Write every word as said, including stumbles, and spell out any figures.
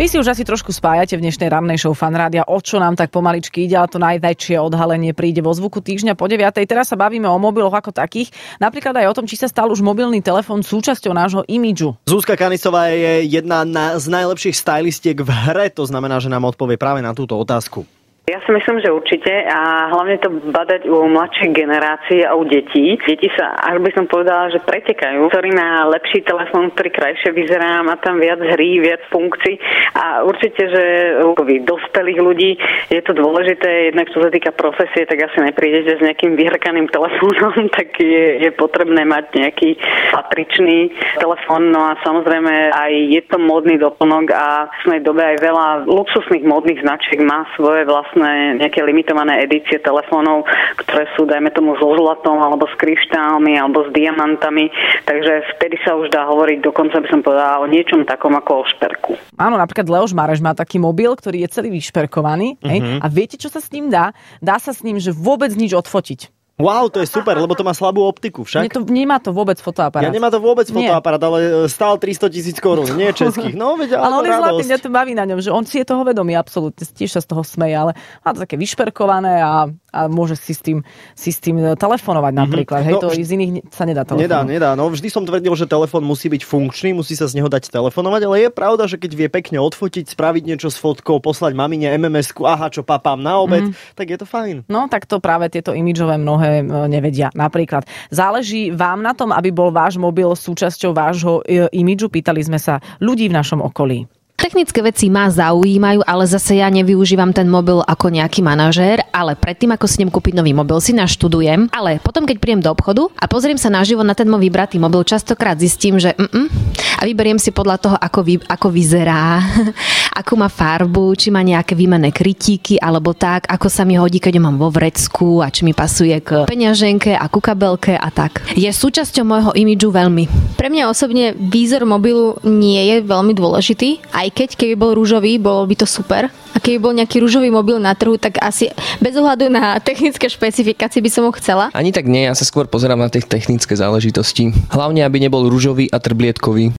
Vy si už asi trošku spájate v dnešnej rannej show Fan Rádia, o čo nám tak pomaličky ide, ale to najväčšie odhalenie príde vo Zvuku týždňa po deviatej. Teraz sa bavíme o mobiloch ako takých, napríklad aj o tom, či sa stal už mobilný telefón súčasťou nášho imidžu. Zuzka Kanisová je jedna z najlepších stylistiek v hre, to znamená, že nám odpovie práve na túto otázku. Ja si myslím, že určite a hlavne to badať u mladších generácií a u detí. Deti sa, až by som povedala, že pretekajú, ktorý má lepší telefón, ktorý krajšie vyzerá, má tam viac hry, viac funkcií a určite, že u dospelých ľudí je to dôležité, jednak čo sa týka profesie, tak asi neprídete s nejakým vyhrkaným telefónom, tak je, je potrebné mať nejaký patričný telefón, no a samozrejme aj je to módny doplnok a v dnešnej dobe aj veľa luxusných módnych značiek má svoje vlastné nejaké limitované edície telefónov, ktoré sú, dajme tomu, so zlatom, alebo s kryštálmi, alebo s diamantami. Takže vtedy sa už dá hovoriť, dokonca by som povedala, o niečom takom ako o šperku. Áno, napríklad Leoš Mareš má taký mobil, ktorý je celý vyšperkovaný. Uh-huh. Hej? A viete, čo sa s ním dá? Dá sa s ním, že vôbec nič odfotiť. Wow, to je super, lebo to má slabú optiku však. Nie to, nemá to vôbec fotoaparát. Ja nemá to vôbec fotoaparát, ale stál tristo tisíc korún, nie českých. No, veď, ale, ale on je zlatý, mňa radosť. to baví na ňom, že on si je toho vedomý, absolútne, tiež sa z toho smeje, ale má to také vyšperkované a, a môže si s tým, si s tým telefonovať napríklad. Mm-hmm. Hej, no, to vž... z iných sa nedá telefonovať. Nedá, nedá. No, vždy som tvrdil, že telefón musí byť funkčný, musí sa z neho dať telefonovať, ale je pravda, že keď vie pekne odfotiť, spraviť niečo s fotkou, poslať mamine em em esku, aha, čo papám na obed, mm. tak je to fajn. No, tak to práve tieto imidžové mnohé nevedia. Napríklad, záleží vám na tom, aby bol váš mobil súčasťou vášho imidžu? Pýtali sme sa ľudí v našom okolí. Technické veci ma zaujímajú, ale zase ja nevyužívam ten mobil ako nejaký manažér, ale predtým, ako si idem kúpiť nový mobil, si naštudujem, ale potom, keď príjem do obchodu a pozriem sa naživo na ten môj vybratý mobil, častokrát zistím, že mm-mm, a vyberiem si podľa toho, ako, vy, ako vyzerá, akú má farbu, či má nejaké výmenné krytíky, alebo tak, ako sa mi hodí, keď ho mám vo vrecku a či mi pasuje k peňaženke a ku kabelke a tak. Je súčasťou môjho imidžu veľmi. Pre mňa osobne výzor mobilu nie je veľmi dôležitý, aj keď keby bol ružový, bolo by to super. A keby bol nejaký ružový mobil na trhu, tak asi bez ohľadu na technické špecifikácie by som ho chcela. Ani tak nie, ja sa skôr pozerám na tie technické záležitosti. Hlavne, aby nebol ružový a trblietkový.